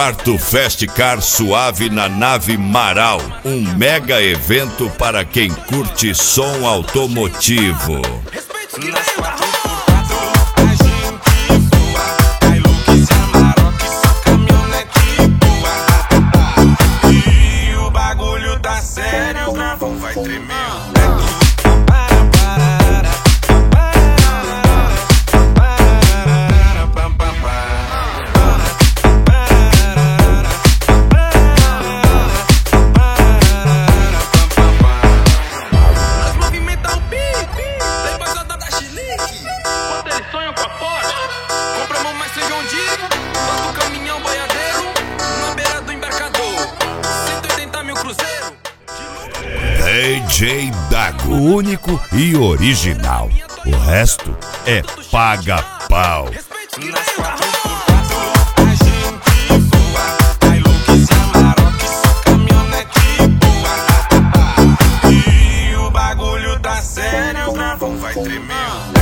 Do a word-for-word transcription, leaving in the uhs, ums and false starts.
quarto Festcar Suave na nave Marau, um mega evento para quem curte som automotivo. E o bagulho tá sério, o gravão vai tremer. Bota o caminhão boiadeiro na beira do embarcador. cento e oitenta mil cruzeiro. D J Dago, o único e original. O resto é paga-pau. Nas quatro por quatro a gente voa. Hilux e Amarok, só caminhonete boa. E o bagulho tá sério, o gravão vai tremer.